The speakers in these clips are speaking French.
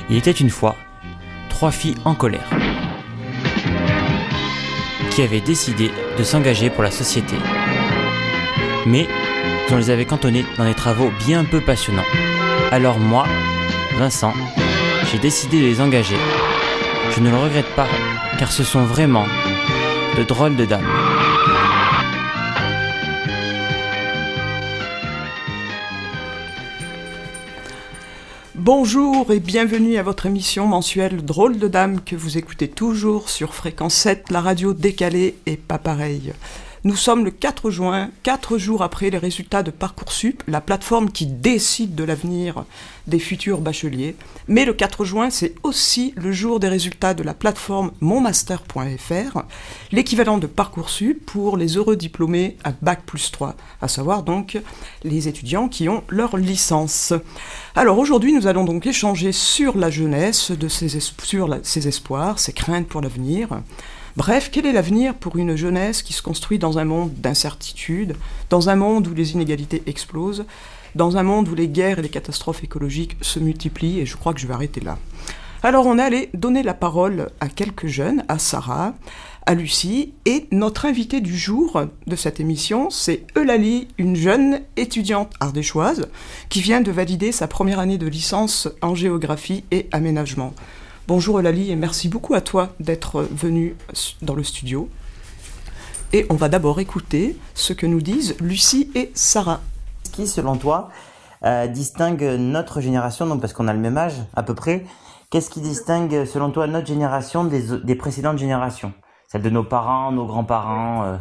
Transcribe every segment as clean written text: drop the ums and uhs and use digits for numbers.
Il était une fois 3 filles en colère qui avaient décidé de s'engager pour la société. Mais on les avait cantonnées dans des travaux bien peu passionnants. Alors moi, Vincent, j'ai décidé de les engager. Je ne le regrette pas, car ce sont vraiment de drôles de dames. Bonjour et bienvenue à votre émission mensuelle Drôles de Dames que vous écoutez toujours sur Fréquence 7, la radio décalée et pas pareil. Nous sommes le 4 juin, 4 jours après les résultats de Parcoursup, la plateforme qui décide de l'avenir des futurs bacheliers. Mais le 4 juin, c'est aussi le jour des résultats de la plateforme monmaster.fr, l'équivalent de Parcoursup pour les heureux diplômés à Bac+3, à savoir donc les étudiants qui ont leur licence. Alors aujourd'hui, nous allons donc échanger sur la jeunesse, sur ses espoirs, ses craintes pour l'avenir. Bref, quel est l'avenir pour une jeunesse qui se construit dans un monde d'incertitude, dans un monde où les inégalités explosent, dans un monde où les guerres et les catastrophes écologiques se multiplient, et je crois que je vais arrêter là. Alors on est allé donner la parole à quelques jeunes, à Sarah, à Lucie, et notre invitée du jour de cette émission, c'est Eulalie, une jeune étudiante ardéchoise qui vient de valider sa première année de licence en géographie et aménagement. Bonjour Eulalie et merci beaucoup à toi d'être venue dans le studio. Et on va d'abord écouter ce que nous disent Lucie et Sarah. Qui, selon toi, distingue notre génération, donc parce qu'on a le même âge à peu près, qu'est-ce qui distingue, selon toi, notre génération des précédentes générations? Celle de nos parents, nos grands-parents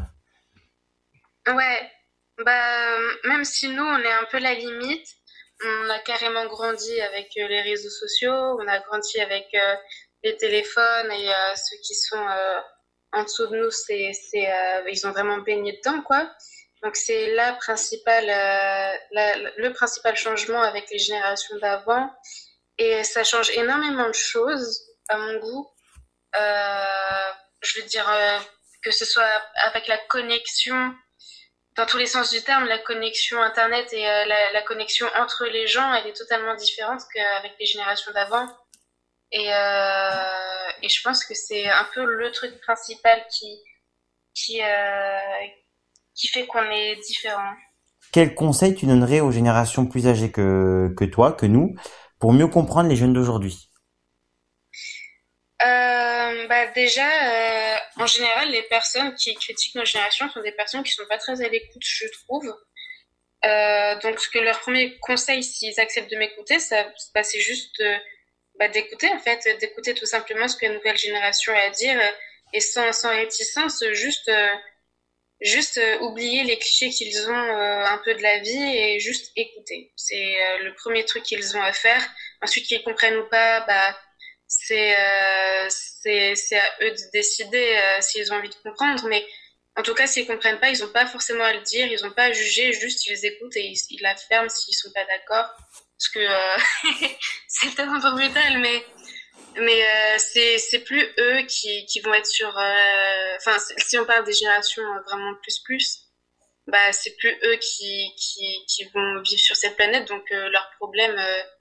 Ouais, même si nous, on est un peu la limite, on a carrément grandi avec les réseaux sociaux, on a grandi avec les téléphones et ceux qui sont en dessous de nous, ils ont vraiment baigné dedans, quoi. Donc c'est le principal changement avec les générations d'avant. Et ça change énormément de choses, à mon goût. Je veux dire, que ce soit avec la connexion, dans tous les sens du terme, la connexion Internet et la connexion entre les gens, elle est totalement différente qu'avec les générations d'avant. Et je pense que c'est un peu le truc principal qui fait qu'on est différent. Quel conseil tu donnerais aux générations plus âgées que toi, que nous, pour mieux comprendre les jeunes d'aujourd'hui? Déjà, en général, les personnes qui critiquent nos générations sont des personnes qui sont pas très à l'écoute, je trouve. Donc, ce que leur premier conseil, s'ils acceptent de m'écouter, c'est juste d'écouter, en fait, d'écouter tout simplement ce que la nouvelle génération a à dire, et sans réticence, juste oublier les clichés qu'ils ont un peu de la vie et juste écouter. C'est le premier truc qu'ils ont à faire. Ensuite, qu'ils comprennent ou pas, c'est à eux de décider s'ils ont envie de comprendre, mais en tout cas, s'ils comprennent pas, ils ont pas forcément à le dire, ils ont pas à juger, juste ils écoutent et ils la ferment s'ils sont pas d'accord. Parce que c'est peut-être un peu brutal, mais c'est plus eux qui vont être sur si on parle des générations vraiment plus, c'est plus eux qui vont vivre sur cette planète, donc leurs problèmes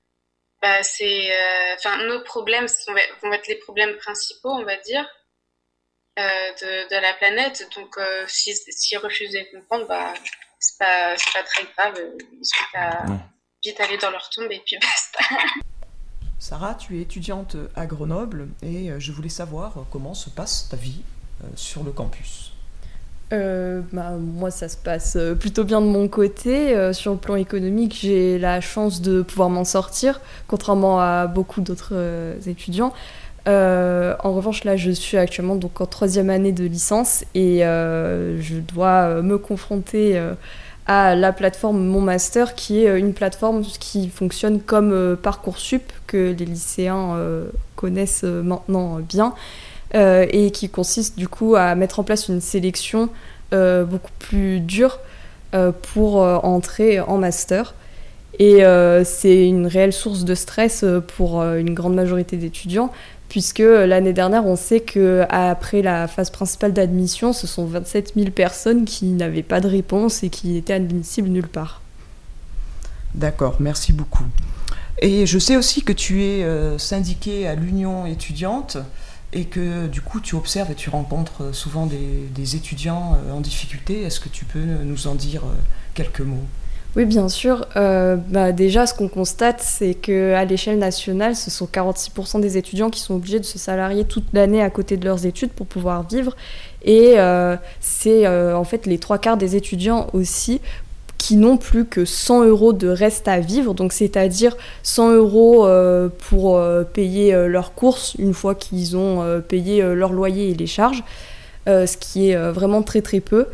nos problèmes vont être les problèmes principaux, on va dire, de la planète. Donc s'ils refusent de comprendre, c'est pas très grave, ils sont qu'à vite aller dans leur tombe et puis basta. Sarah, tu es étudiante à Grenoble et je voulais savoir comment se passe ta vie sur le campus. Moi, ça se passe plutôt bien de mon côté. Sur le plan économique, j'ai la chance de pouvoir m'en sortir, contrairement à beaucoup d'autres étudiants. En revanche, là, je suis actuellement donc en 3e année de licence et je dois me confronter à la plateforme Mon Master, qui est une plateforme qui fonctionne comme Parcoursup, que les lycéens connaissent maintenant bien. Et qui consiste du coup à mettre en place une sélection beaucoup plus dure pour entrer en master. Et c'est une réelle source de stress pour une grande majorité d'étudiants, puisque l'année dernière, on sait qu'après la phase principale d'admission, ce sont 27 000 personnes qui n'avaient pas de réponse et qui étaient admissibles nulle part. D'accord, merci beaucoup. Et je sais aussi que tu es syndiquée à l'Union étudiante et que du coup tu observes et tu rencontres souvent des étudiants en difficulté. Est-ce que tu peux nous en dire quelques mots ? Oui, bien sûr. Déjà, ce qu'on constate, c'est qu'à l'échelle nationale, ce sont 46% des étudiants qui sont obligés de se salarier toute l'année à côté de leurs études pour pouvoir vivre. Et c'est en fait les 3/4 des étudiants aussi qui n'ont plus que 100 € de reste à vivre, donc c'est-à-dire 100 € pour payer leurs courses une fois qu'ils ont payé leur loyer et les charges, ce qui est vraiment très très peu.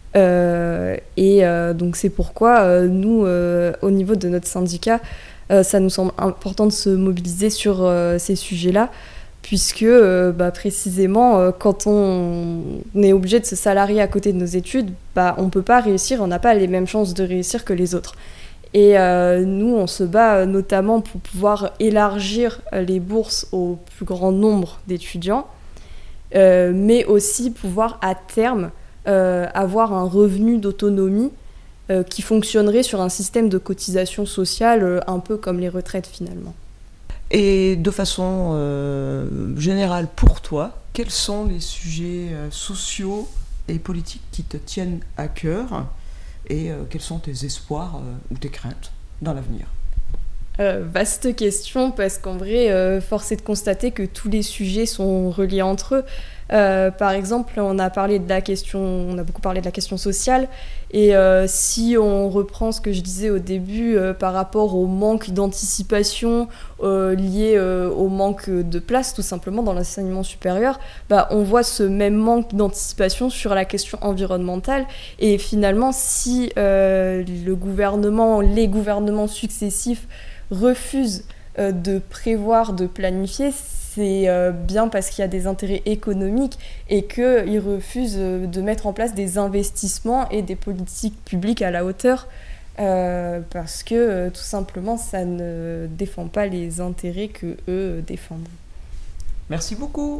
Donc c'est pourquoi nous, au niveau de notre syndicat, ça nous semble important de se mobiliser sur ces sujets-là, puisque précisément quand on est obligé de se salarier à côté de nos études, on ne peut pas réussir, on n'a pas les mêmes chances de réussir que les autres. Et nous, on se bat notamment pour pouvoir élargir les bourses au plus grand nombre d'étudiants, mais aussi pouvoir à terme avoir un revenu d'autonomie qui fonctionnerait sur un système de cotisation sociale un peu comme les retraites finalement. Et de façon générale pour toi, quels sont les sujets sociaux et politiques qui te tiennent à cœur et quels sont tes espoirs ou tes craintes dans l'avenir ? Vaste question, parce qu'en vrai, force est de constater que tous les sujets sont reliés entre eux. Par exemple, on a beaucoup parlé de la question sociale, et si on reprend ce que je disais au début par rapport au manque d'anticipation lié au manque de place tout simplement dans l'enseignement supérieur, on voit ce même manque d'anticipation sur la question environnementale, et finalement si les gouvernements successifs refusent de prévoir, de planifier, c'est bien parce qu'il y a des intérêts économiques et qu'ils refusent de mettre en place des investissements et des politiques publiques à la hauteur parce que tout simplement ça ne défend pas les intérêts que eux défendent. Merci beaucoup.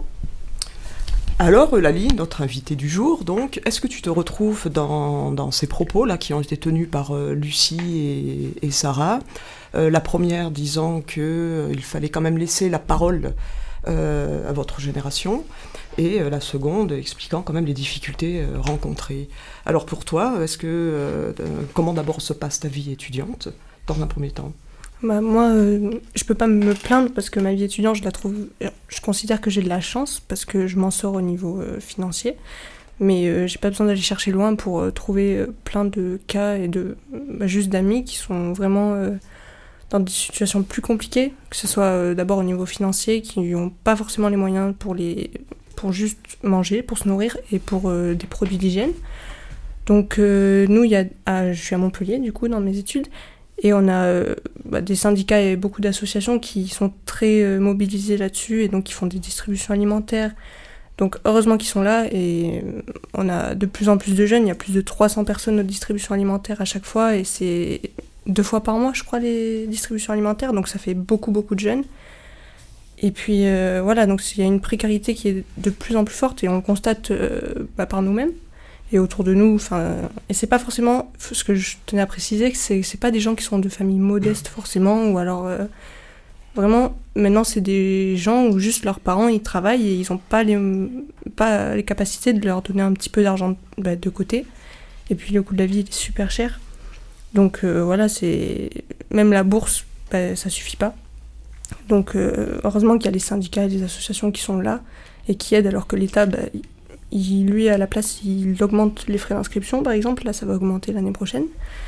Alors Eulalie, notre invitée du jour, donc, est-ce que tu te retrouves dans ces propos-là qui ont été tenus par Lucie et Sarah, la première disant qu'il fallait quand même laisser la parole à votre génération, et la seconde expliquant quand même les difficultés rencontrées. Alors pour toi, comment d'abord se passe ta vie étudiante, dans un premier temps ? Moi, je peux pas me plaindre parce que ma vie étudiante, je considère que j'ai de la chance parce que je m'en sors au niveau financier, mais j'ai pas besoin d'aller chercher loin pour trouver plein de cas et juste d'amis qui sont vraiment dans des situations plus compliquées, que ce soit d'abord au niveau financier, qui n'ont pas forcément les moyens pour juste manger, pour se nourrir et pour des produits d'hygiène. Donc nous, je suis à Montpellier du coup dans mes études, et on a des syndicats et beaucoup d'associations qui sont très mobilisés là-dessus, et donc qui font des distributions alimentaires. Donc heureusement qu'ils sont là, et on a de plus en plus de jeunes, il y a plus de 300 personnes aux distributions alimentaires à chaque fois, et c'est 2 fois par mois je crois les distributions alimentaires, donc ça fait beaucoup de jeunes. Et puis donc il y a une précarité qui est de plus en plus forte, et on le constate par nous-mêmes et autour de nous, et c'est pas forcément ce que je tenais à préciser, que c'est pas des gens qui sont de familles modestes forcément, ou alors vraiment maintenant c'est des gens où juste leurs parents ils travaillent et ils ont pas les capacités de leur donner un petit peu d'argent de côté, et puis le coût de la vie est super cher, donc c'est même la bourse ça suffit pas, donc heureusement qu'il y a les syndicats et les associations qui sont là et qui aident, alors que l'État lui, à la place, il augmente les frais d'inscription, par exemple. Là, ça va augmenter l'année prochaine.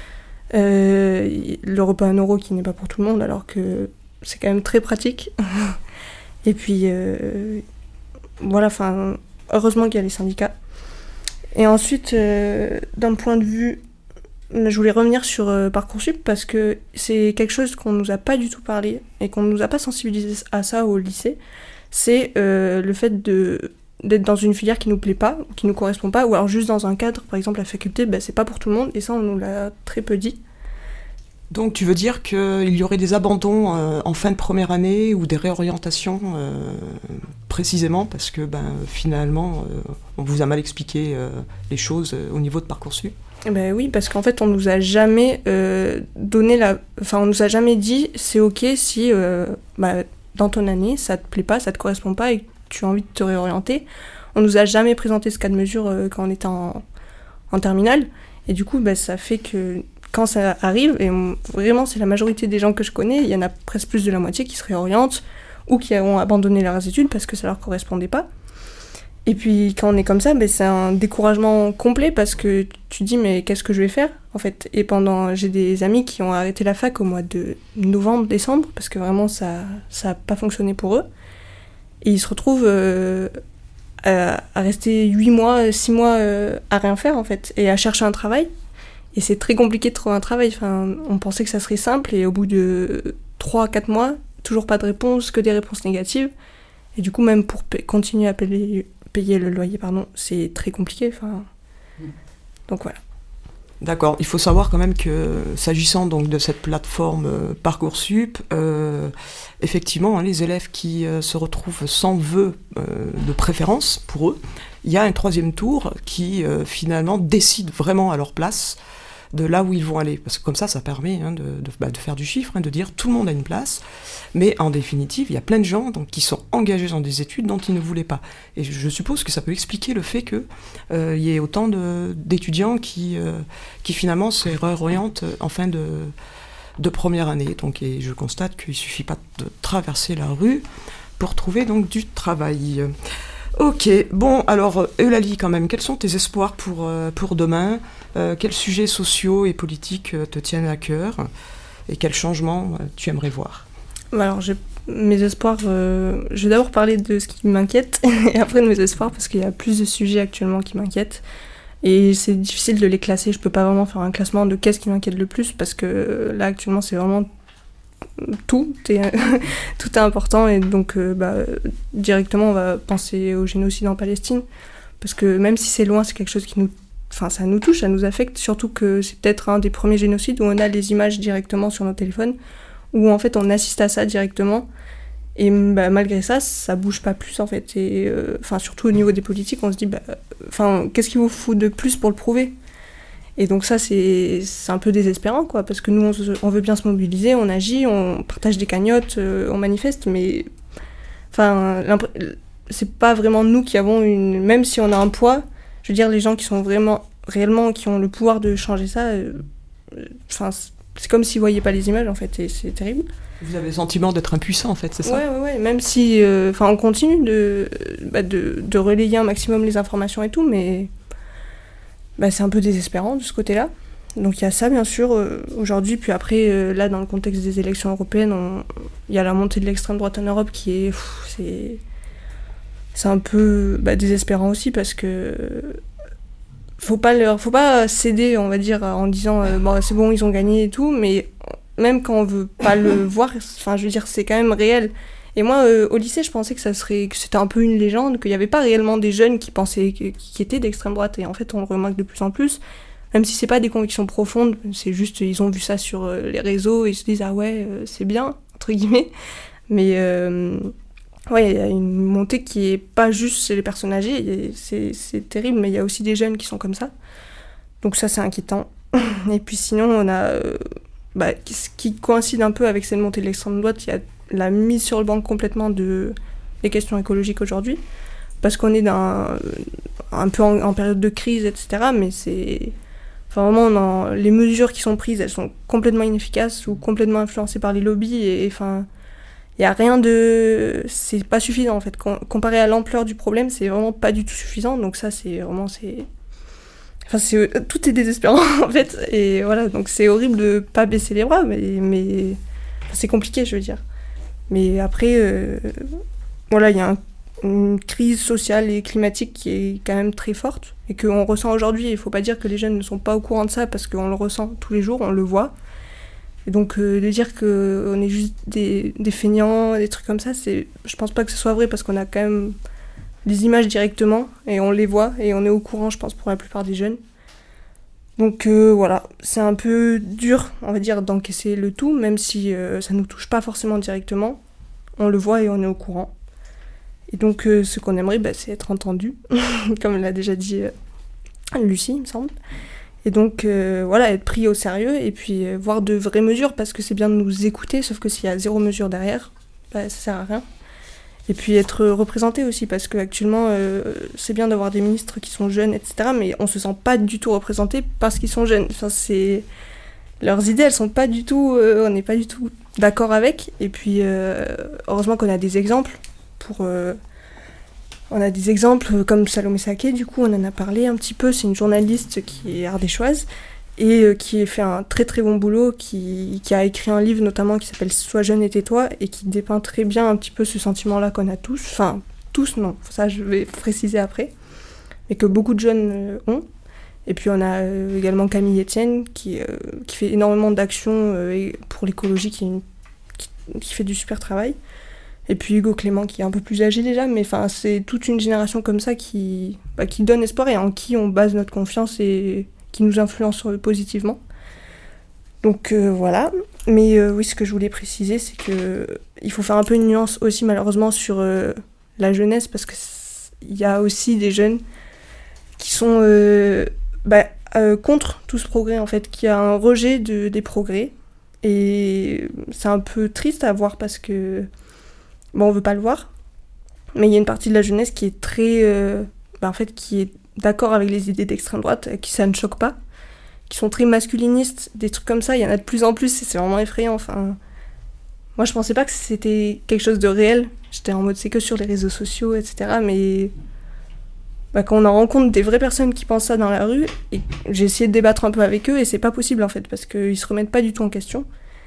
Le repas à 1 € qui n'est pas pour tout le monde, alors que c'est quand même très pratique. Et puis, heureusement qu'il y a les syndicats. Et ensuite, d'un point de vue... Je voulais revenir sur Parcoursup, parce que c'est quelque chose qu'on nous a pas du tout parlé, et qu'on nous a pas sensibilisé à ça au lycée. C'est le fait d'être dans une filière qui nous plaît pas, qui nous correspond pas, ou alors juste dans un cadre, par exemple la faculté, c'est pas pour tout le monde, et ça on nous l'a très peu dit. Donc tu veux dire qu'il y aurait des abandons en fin de première année, ou des réorientations précisément parce que finalement on vous a mal expliqué les choses au niveau de Parcoursup ? Ben oui, parce qu'en fait, on nous a jamais on nous a jamais dit c'est ok si dans ton année ça te plaît pas, ça te correspond pas et que tu as envie de te réorienter. On nous a jamais présenté ce cas de mesure quand on était en terminale, et du coup, ça fait que quand ça arrive, et vraiment c'est la majorité des gens que je connais, il y en a presque plus de la moitié qui se réorientent ou qui ont abandonné leurs études parce que ça leur correspondait pas. Et puis quand on est comme ça, c'est un découragement complet parce que tu te dis mais qu'est-ce que je vais faire en fait. Et j'ai des amis qui ont arrêté la fac au mois de novembre, décembre parce que vraiment ça a pas fonctionné pour eux. Et ils se retrouvent à rester 8 mois, 6 mois à rien faire en fait et à chercher un travail. Et c'est très compliqué de trouver un travail. Enfin, on pensait que ça serait simple et au bout de 3-4 mois, toujours pas de réponse, que des réponses négatives. Et du coup même pour continuer à payer le loyer, c'est très compliqué. Donc voilà. D'accord. Il faut savoir quand même que, s'agissant donc de cette plateforme Parcoursup, effectivement, les élèves qui se retrouvent sans vœu de préférence pour eux, il y a un 3e tour qui finalement décide vraiment à leur place de là où ils vont aller. Parce que comme ça permet de faire du chiffre, de dire tout le monde a une place. Mais en définitive, il y a plein de gens qui sont engagés dans des études dont ils ne voulaient pas. Et je suppose que ça peut expliquer le fait qu'il y ait autant d'étudiants qui finalement se réorientent en fin de première année. Et je constate qu'il ne suffit pas de traverser la rue pour trouver donc du travail. Ok, bon, alors Eulalie, quand même, quels sont tes espoirs pour demain ? Quels sujets sociaux et politiques te tiennent à cœur ? Et quels changements tu aimerais voir ? Alors, mes espoirs, je vais d'abord parler de ce qui m'inquiète, et après de mes espoirs, parce qu'il y a plus de sujets actuellement qui m'inquiètent. Et c'est difficile de les classer, je peux pas vraiment faire un classement de qu'est-ce qui m'inquiète le plus, parce que là, actuellement, c'est vraiment tout est important, et donc directement, on va penser au génocide en Palestine, parce que même si c'est loin, c'est quelque chose ça nous touche, ça nous affecte, surtout que c'est peut-être un des premiers génocides où on a les images directement sur nos téléphones, où en fait on assiste à ça directement, et malgré ça, ça bouge pas plus en fait, et surtout au niveau des politiques, on se dit qu'est-ce qu'il vous faut de plus pour le prouver ? Et donc ça c'est un peu désespérant quoi, parce que nous on veut bien se mobiliser, on agit, on partage des cagnottes, on manifeste, mais c'est pas vraiment nous qui avons même si on a un poids, je veux dire les gens qui sont réellement qui ont le pouvoir de changer ça, c'est comme s'ils voyaient pas les images en fait, et c'est terrible. Vous avez le sentiment d'être impuissant en fait, c'est ça ? Ouais, même si on continue de relayer un maximum les informations et tout, mais c'est un peu désespérant de ce côté-là. Donc il y a ça bien sûr aujourd'hui, puis après là dans le contexte des élections européennes, il y a la montée de l'extrême droite en Europe qui est c'est un peu désespérant aussi, parce que faut pas céder, on va dire, en disant c'est bon, ils ont gagné et tout, mais même quand on veut pas le voir, je veux dire, c'est quand même réel. Et moi, au lycée, je pensais que c'était un peu une légende, qu'il y avait pas réellement des jeunes qui pensaient, qui étaient d'extrême droite, et en fait, on le remarque de plus en plus, même si c'est pas des convictions profondes, c'est juste, ils ont vu ça sur les réseaux, et ils se disent, ah ouais, c'est bien, entre guillemets, mais il y a une montée qui est pas juste chez les personnes âgées, c'est terrible, mais il y a aussi des jeunes qui sont comme ça. Donc ça, c'est inquiétant. Et puis sinon, on a... ce qui coïncide un peu avec cette montée de l'extrême droite, il y a la mise sur le banc complètement des questions écologiques aujourd'hui, parce qu'on est un peu en période de crise, etc. Mais c'est... vraiment, les mesures qui sont prises, elles sont complètement inefficaces ou complètement influencées par les lobbies, et il y a rien de... C'est pas suffisant, en fait. Comparé à l'ampleur du problème, c'est vraiment pas du tout suffisant. Donc ça, c'est vraiment... tout est désespérant, en fait. Et voilà, donc c'est horrible de pas baisser les bras, mais c'est compliqué, je veux dire. Mais après, il y a une crise sociale et climatique qui est quand même très forte, et qu'on ressent aujourd'hui. Il faut pas dire que les jeunes ne sont pas au courant de ça, parce qu'on le ressent tous les jours, on le voit. Et donc de dire qu'on est juste des feignants, des trucs comme ça, je pense pas que ce soit vrai, parce qu'on a quand même les images directement, et on les voit, et on est au courant, je pense, pour la plupart des jeunes. Donc voilà, c'est un peu dur, on va dire, d'encaisser le tout, même si ça nous touche pas forcément directement. On le voit et on est au courant. Et donc ce qu'on aimerait, c'est être entendu, comme l'a déjà dit Lucie, il me semble. Et donc, être pris au sérieux et puis voir de vraies mesures, parce que c'est bien de nous écouter, sauf que s'il y a 0 mesure derrière, ça sert à rien. Et puis être représenté aussi, parce qu'actuellement, c'est bien d'avoir des ministres qui sont jeunes, etc., mais on se sent pas du tout représenté parce qu'ils sont jeunes. Enfin, leurs idées, elles sont pas du tout, on n'est pas du tout d'accord avec. Et puis, heureusement qu'on a des exemples on a des exemples comme Salomé Saké, du coup, on en a parlé un petit peu. C'est une journaliste qui est ardéchoise et qui a fait un très très bon boulot, qui a écrit un livre notamment qui s'appelle « Sois jeune et tais-toi » et qui dépeint très bien un petit peu ce sentiment-là qu'on a tous. Enfin, tous, non, ça je vais préciser après, mais que beaucoup de jeunes ont. Et puis on a également Camille Etienne qui fait énormément d'actions pour l'écologie, qui fait du super travail. Et puis Hugo Clément qui est un peu plus âgé déjà, mais c'est toute une génération comme ça qui donne espoir et en qui on base notre confiance et qui nous influence positivement. Donc voilà. Mais oui, ce que je voulais préciser, c'est qu'il faut faire un peu une nuance aussi malheureusement sur la jeunesse, parce qu'il y a aussi des jeunes qui sont contre tout ce progrès en fait, qui a un rejet des progrès. Et c'est un peu triste à voir parce que on veut pas le voir, mais il y a une partie de la jeunesse qui est très qui est d'accord avec les idées d'extrême droite, qui ça ne choque pas, qui sont très masculinistes, des trucs comme ça, il y en a de plus en plus et c'est vraiment effrayant. Enfin, moi je pensais pas que c'était quelque chose de réel, j'étais en mode c'est que sur les réseaux sociaux, etc. Mais quand on en rencontre des vraies personnes qui pensent ça dans la rue, et j'ai essayé de débattre un peu avec eux et c'est pas possible en fait, parce qu'ils se remettent pas du tout en question.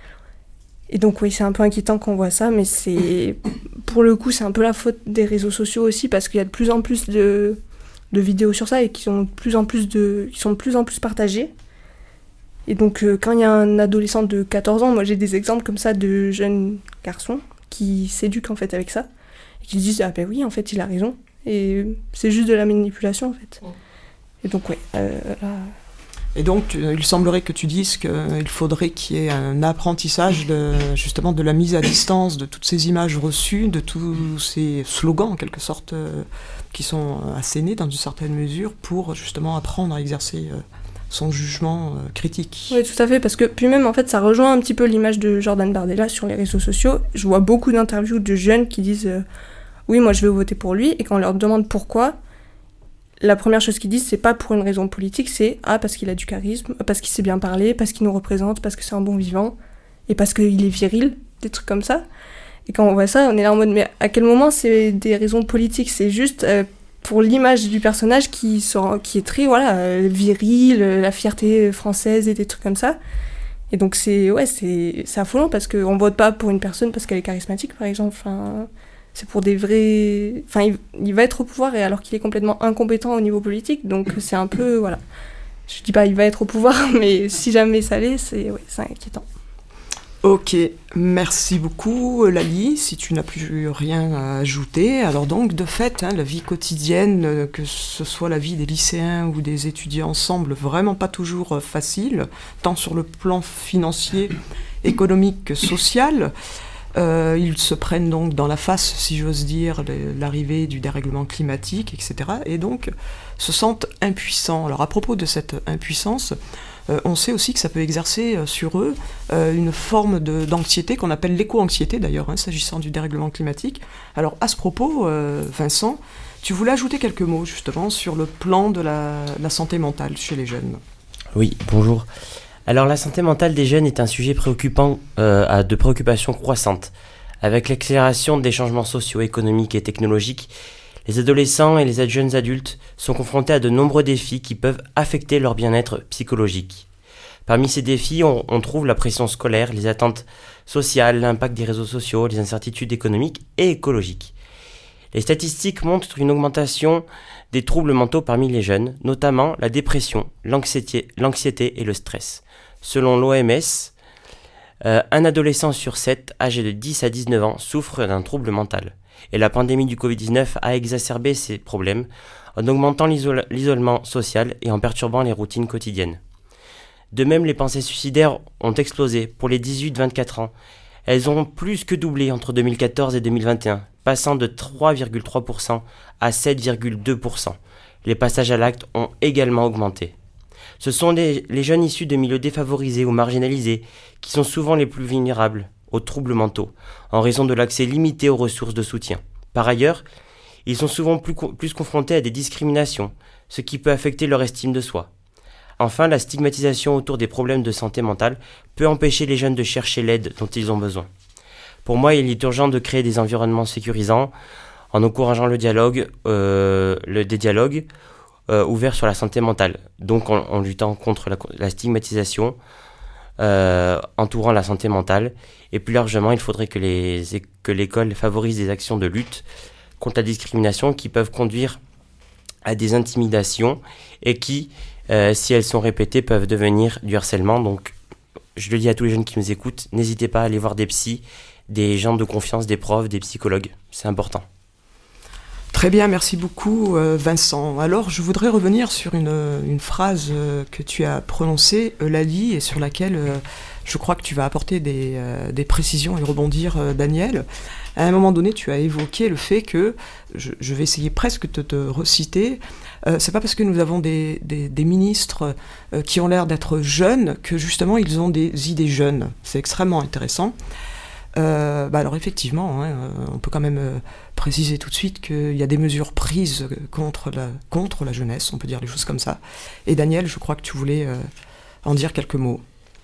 Et donc oui, c'est un peu inquiétant qu'on voit ça, mais pour le coup, c'est un peu la faute des réseaux sociaux aussi, parce qu'il y a de plus en plus de vidéos sur ça et qui sont de plus en plus partagées. Et donc quand il y a un adolescent de 14 ans, moi j'ai des exemples comme ça de jeunes garçons qui s'éduquent en fait avec ça, et qui disent « Ah ben oui, en fait, il a raison ». Et c'est juste de la manipulation en fait. Et donc là... Et donc, il semblerait que tu dises qu'il faudrait qu'il y ait un apprentissage justement de la mise à distance de toutes ces images reçues, de tous ces slogans en quelque sorte qui sont assénés dans une certaine mesure pour justement apprendre à exercer son jugement critique. Oui, tout à fait, parce que puis même en fait ça rejoint un petit peu l'image de Jordan Bardella sur les réseaux sociaux. Je vois beaucoup d'interviews de jeunes qui disent oui, moi je vais voter pour lui, et quand on leur demande pourquoi, la première chose qu'ils disent, c'est pas pour une raison politique, c'est parce qu'il a du charisme, parce qu'il sait bien parler, parce qu'il nous représente, parce que c'est un bon vivant, et parce qu'il est viril, des trucs comme ça. Et quand on voit ça, on est là en mode, mais à quel moment c'est des raisons politiques ? C'est juste pour l'image du personnage qui est très viril, la fierté française et des trucs comme ça. Et donc c'est affolant, parce qu'on vote pas pour une personne parce qu'elle est charismatique, par exemple. Enfin, c'est pour des vrais... Enfin, il va être au pouvoir, et alors qu'il est complètement incompétent au niveau politique, donc c'est un peu, voilà. Je dis pas il va être au pouvoir, mais si jamais ça l'est, c'est inquiétant. Ok, merci beaucoup Lali, si tu n'as plus rien à ajouter. Alors donc, de fait, la vie quotidienne, que ce soit la vie des lycéens ou des étudiants, semble vraiment pas toujours facile, tant sur le plan financier, économique que social. Ils se prennent donc dans la face, si j'ose dire, l'arrivée du dérèglement climatique, etc. Et donc se sentent impuissants. Alors à propos de cette impuissance, on sait aussi que ça peut exercer sur eux une forme d'anxiété qu'on appelle l'éco-anxiété d'ailleurs, s'agissant du dérèglement climatique. Alors à ce propos, Vincent, tu voulais ajouter quelques mots justement sur le plan de la santé mentale chez les jeunes. Oui, bonjour. Alors la santé mentale des jeunes est un sujet préoccupant, de préoccupation croissante. Avec l'accélération des changements sociaux, économiques et technologiques, les adolescents et les jeunes adultes sont confrontés à de nombreux défis qui peuvent affecter leur bien-être psychologique. Parmi ces défis, on trouve la pression scolaire, les attentes sociales, l'impact des réseaux sociaux, les incertitudes économiques et écologiques. Les statistiques montrent une augmentation des troubles mentaux parmi les jeunes, notamment la dépression, l'anxiété et le stress. Selon l'OMS, un adolescent sur 7 âgé de 10 à 19 ans souffre d'un trouble mental. Et la pandémie du Covid-19 a exacerbé ces problèmes en augmentant l'isolement social et en perturbant les routines quotidiennes. De même, les pensées suicidaires ont explosé pour les 18-24 ans. Elles ont plus que doublé entre 2014 et 2021, passant de 3,3% à 7,2%. Les passages à l'acte ont également augmenté. Ce sont les jeunes issus de milieux défavorisés ou marginalisés qui sont souvent les plus vulnérables aux troubles mentaux, en raison de l'accès limité aux ressources de soutien. Par ailleurs, ils sont souvent plus confrontés à des discriminations, ce qui peut affecter leur estime de soi. Enfin, la stigmatisation autour des problèmes de santé mentale peut empêcher les jeunes de chercher l'aide dont ils ont besoin. Pour moi, il est urgent de créer des environnements sécurisants en encourageant des dialogues ouverts sur la santé mentale, donc en luttant contre la stigmatisation entourant la santé mentale. Et plus largement, il faudrait que l'école favorise des actions de lutte contre la discrimination qui peuvent conduire à des intimidations et qui, si elles sont répétées, peuvent devenir du harcèlement. Donc, je le dis à tous les jeunes qui nous écoutent, n'hésitez pas à aller voir des psys, des gens de confiance, des profs, des psychologues. C'est important. Très bien, merci beaucoup Vincent. Alors, je voudrais revenir sur une phrase que tu as prononcée, Eulalie, et sur laquelle je crois que tu vas apporter des précisions et rebondir, Daniel. À un moment donné, tu as évoqué le fait que, je vais essayer presque de te reciter, c'est pas parce que nous avons des ministres qui ont l'air d'être jeunes que justement ils ont des idées jeunes. C'est extrêmement intéressant. Alors effectivement, on peut quand même préciser tout de suite qu'il y a des mesures prises contre la jeunesse, on peut dire les choses comme ça. Et Daniel, je crois que tu voulais en dire quelques mots.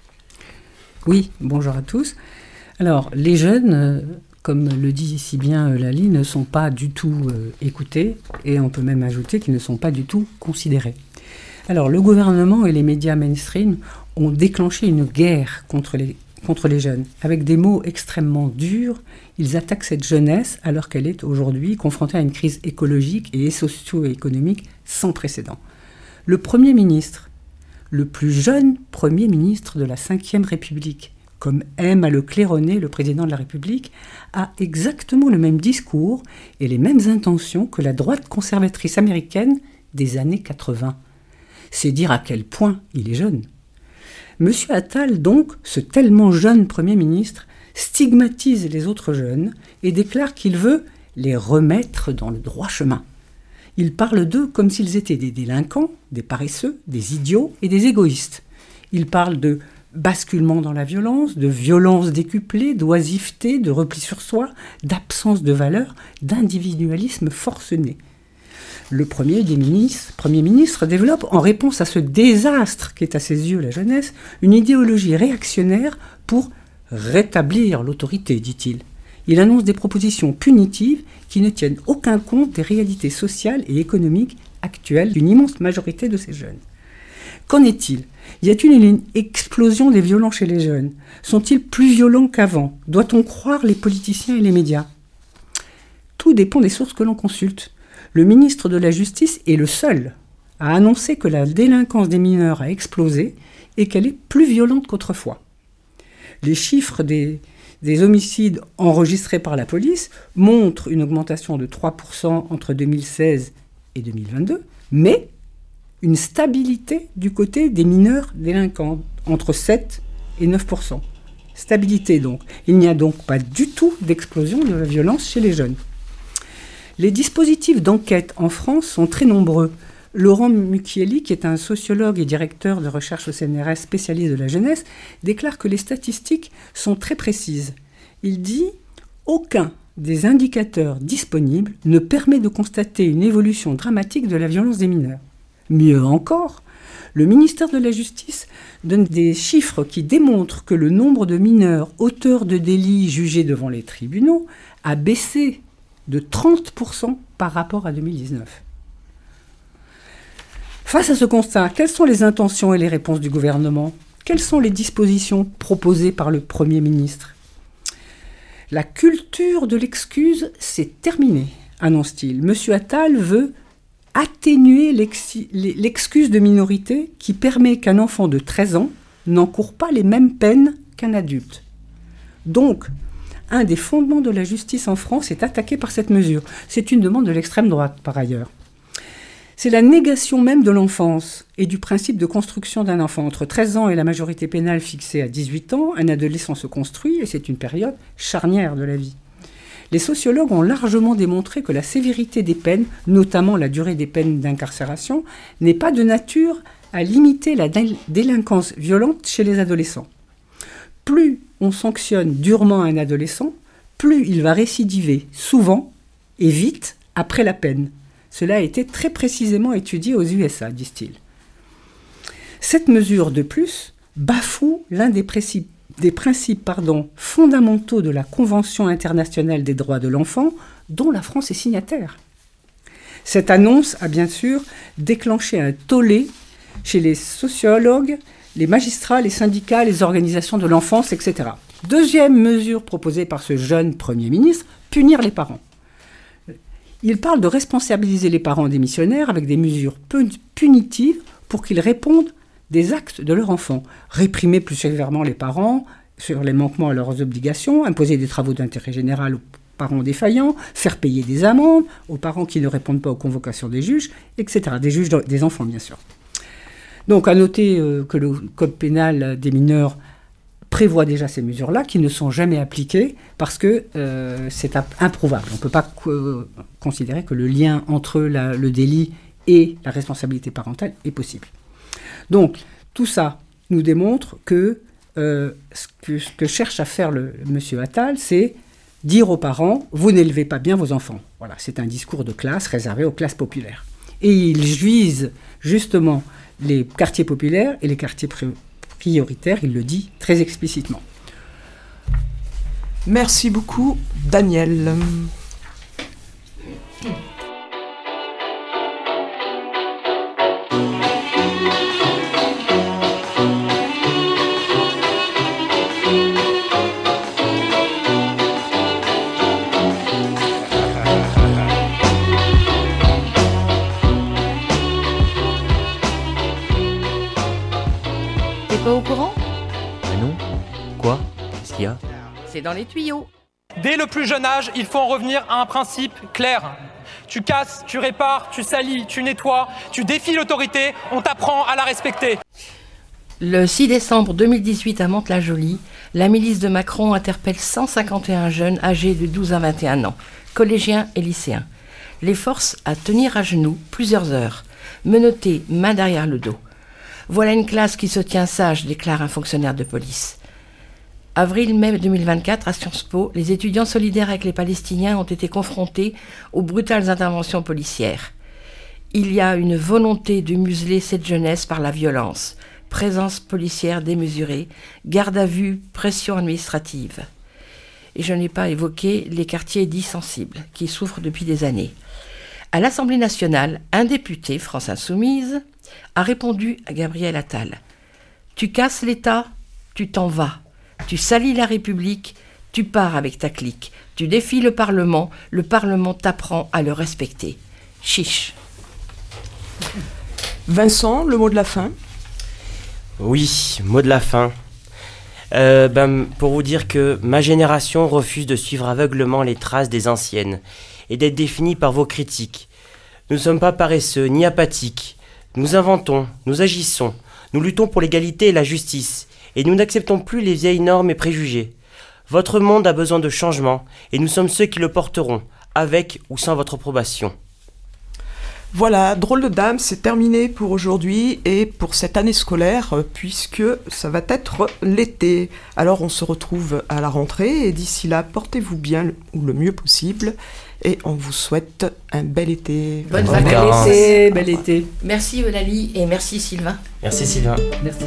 Oui, bonjour à tous. Alors, les jeunes, comme le dit si bien Eulalie, ne sont pas du tout écoutés, et on peut même ajouter qu'ils ne sont pas du tout considérés. Alors, le gouvernement et les médias mainstream ont déclenché une guerre contre les jeunes. Avec des mots extrêmement durs, ils attaquent cette jeunesse alors qu'elle est aujourd'hui confrontée à une crise écologique et socio-économique sans précédent. Le Premier ministre, le plus jeune Premier ministre de la Ve République, comme aime à le claironner le président de la République, a exactement le même discours et les mêmes intentions que la droite conservatrice américaine des années 80. C'est dire à quel point il est jeune. Monsieur Attal, donc, ce tellement jeune Premier ministre, stigmatise les autres jeunes et déclare qu'il veut les remettre dans le droit chemin. Il parle d'eux comme s'ils étaient des délinquants, des paresseux, des idiots et des égoïstes. Il parle de basculement dans la violence, de violence décuplée, d'oisiveté, de repli sur soi, d'absence de valeur, d'individualisme forcené. Le Premier ministre développe, en réponse à ce désastre qu'est à ses yeux la jeunesse, une idéologie réactionnaire pour rétablir l'autorité, dit-il. Il annonce des propositions punitives qui ne tiennent aucun compte des réalités sociales et économiques actuelles d'une immense majorité de ces jeunes. Qu'en est-il ? Y a-t-il une explosion des violences chez les jeunes ? Sont-ils plus violents qu'avant ? Doit-on croire les politiciens et les médias ? Tout dépend des sources que l'on consulte. Le ministre de la Justice est le seul à annoncer que la délinquance des mineurs a explosé et qu'elle est plus violente qu'autrefois. Les chiffres des homicides enregistrés par la police montrent une augmentation de 3% entre 2016 et 2022, mais une stabilité du côté des mineurs délinquants, entre 7 et 9%. Stabilité donc. Il n'y a donc pas du tout d'explosion de la violence chez les jeunes. Les dispositifs d'enquête en France sont très nombreux. Laurent Mucchielli, qui est un sociologue et directeur de recherche au CNRS spécialiste de la jeunesse, déclare que les statistiques sont très précises. Il dit « Aucun des indicateurs disponibles ne permet de constater une évolution dramatique de la violence des mineurs. Mieux encore, le ministère de la Justice donne des chiffres qui démontrent que le nombre de mineurs auteurs de délits jugés devant les tribunaux a baissé de 30% par rapport à 2019. Face à ce constat, quelles sont les intentions et les réponses du gouvernement ? Quelles sont les dispositions proposées par le Premier ministre ? La culture de l'excuse, c'est terminé, annonce-t-il. Monsieur Attal veut atténuer l'excuse de minorité qui permet qu'un enfant de 13 ans n'encourt pas les mêmes peines qu'un adulte. Donc, un des fondements de la justice en France est attaqué par cette mesure. C'est une demande de l'extrême droite, par ailleurs. C'est la négation même de l'enfance et du principe de construction d'un enfant. Entre 13 ans et la majorité pénale fixée à 18 ans, un adolescent se construit et c'est une période charnière de la vie. Les sociologues ont largement démontré que la sévérité des peines, notamment la durée des peines d'incarcération, n'est pas de nature à limiter la délinquance violente chez les adolescents. Plus on sanctionne durement un adolescent, plus il va récidiver souvent et vite après la peine. Cela a été très précisément étudié aux USA, disent-ils. Cette mesure de plus bafoue l'un des principes fondamentaux de la Convention internationale des droits de l'enfant, dont la France est signataire. Cette annonce a bien sûr déclenché un tollé chez les sociologues, les magistrats, les syndicats, les organisations de l'enfance, etc. Deuxième mesure proposée par ce jeune Premier ministre, punir les parents. Il parle de responsabiliser les parents démissionnaires avec des mesures punitives pour qu'ils répondent des actes de leur enfant. Réprimer plus sévèrement les parents sur les manquements à leurs obligations, imposer des travaux d'intérêt général aux parents défaillants, faire payer des amendes aux parents qui ne répondent pas aux convocations des juges, etc. Des juges des enfants, bien sûr. Donc, à noter que le Code pénal des mineurs prévoit déjà ces mesures-là, qui ne sont jamais appliquées parce que c'est improuvable. On ne peut pas considérer que le lien entre le délit et la responsabilité parentale est possible. Donc, tout ça nous démontre que ce que cherche à faire monsieur Attal, c'est dire aux parents « vous n'élevez pas bien vos enfants ». Voilà, c'est un discours de classe réservé aux classes populaires. Et il vise justement les quartiers populaires et les quartiers prioritaires, il le dit très explicitement. Merci beaucoup, Daniel. Au courant ? Non. Quoi ? Qu'est-ce qu'il y a ? C'est dans les tuyaux. Dès le plus jeune âge, il faut en revenir à un principe clair. Tu casses, tu répares, tu salis, tu nettoies, tu défies l'autorité, on t'apprend à la respecter. Le 6 décembre 2018 à Mantes-la-Jolie, la milice de Macron interpelle 151 jeunes âgés de 12 à 21 ans, collégiens et lycéens. Les force à tenir à genoux plusieurs heures, menottés main derrière le dos. Voilà une classe qui se tient sage, déclare un fonctionnaire de police. Avril-mai 2024, à Sciences Po, les étudiants solidaires avec les Palestiniens ont été confrontés aux brutales interventions policières. Il y a une volonté de museler cette jeunesse par la violence, présence policière démesurée, garde à vue, pression administrative. Et je n'ai pas évoqué les quartiers dits sensibles, qui souffrent depuis des années. À l'Assemblée nationale, un député, France Insoumise, a répondu à Gabriel Attal. « Tu casses l'État, tu t'en vas. Tu salis la République, tu pars avec ta clique. Tu défies le Parlement t'apprend à le respecter. Chiche. » Vincent, le mot de la fin ? Oui, mot de la fin. Pour vous dire que ma génération refuse de suivre aveuglement les traces des anciennes et d'être définie par vos critiques. Nous ne sommes pas paresseux ni apathiques. Nous inventons, nous agissons, nous luttons pour l'égalité et la justice, et nous n'acceptons plus les vieilles normes et préjugés. Votre monde a besoin de changement, et nous sommes ceux qui le porteront, avec ou sans votre approbation. Voilà, Drôle de Dame, c'est terminé pour aujourd'hui et pour cette année scolaire, puisque ça va être l'été. Alors on se retrouve à la rentrée, et d'ici là, portez-vous bien ou le mieux possible. Et on vous souhaite un bel été. Bonne vacances. Bel été. Merci Eulalie et merci Sylvain. Merci Sylvain. Merci.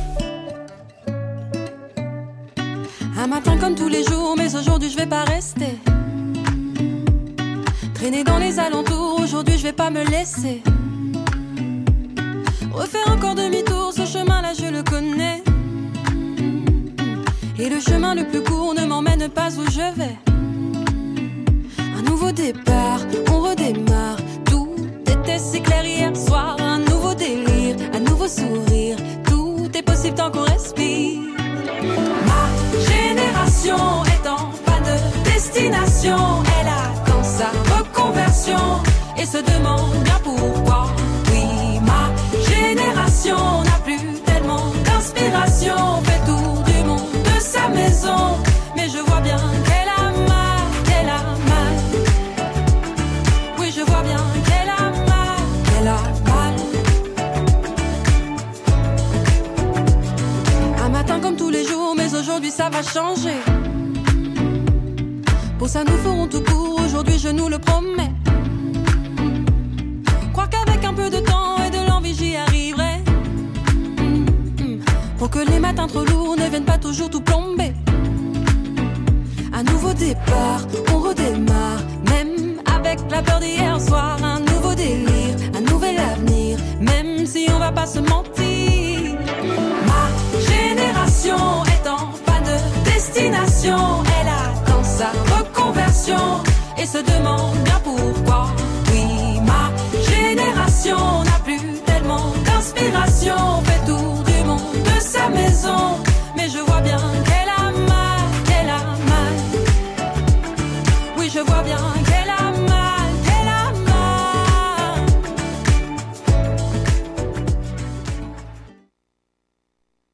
Un matin comme tous les jours, mais aujourd'hui je vais pas rester. Traîner dans les alentours, aujourd'hui je vais pas me laisser. Refaire encore demi-tour, ce chemin-là je le connais. Et le chemin le plus court ne m'emmène pas où je vais. Un nouveau départ, on redémarre. Tout était si clair hier soir. Un nouveau délire, un nouveau sourire. Tout est possible tant qu'on respire. Ma génération est en pas de destination. Elle attend sa reconversion et se demande bien pourquoi. Oui, ma génération n'a plus tellement d'inspiration. Fait tour du monde de sa maison, mais je vois bien qu'elle a mal, qu'elle a mal. Oui, je vois bien qu'elle a mal, qu'elle a mal. changer. Pour ça nous ferons tout court, aujourd'hui je nous le promets. Croire qu'avec un peu de temps et de l'envie j'y arriverai. Pour que les matins trop lourds ne viennent pas toujours tout plomber. Un nouveau départ, on redémarre. Même avec la peur d'hier soir. Un nouveau délire, un nouvel avenir. Même si on va pas se mentir. Ma génération est en panne de destination. Elle attend sa reconversion et se demande bien pourquoi. Oui, ma génération n'a plus tellement d'inspiration. Fait tour du monde de sa maison.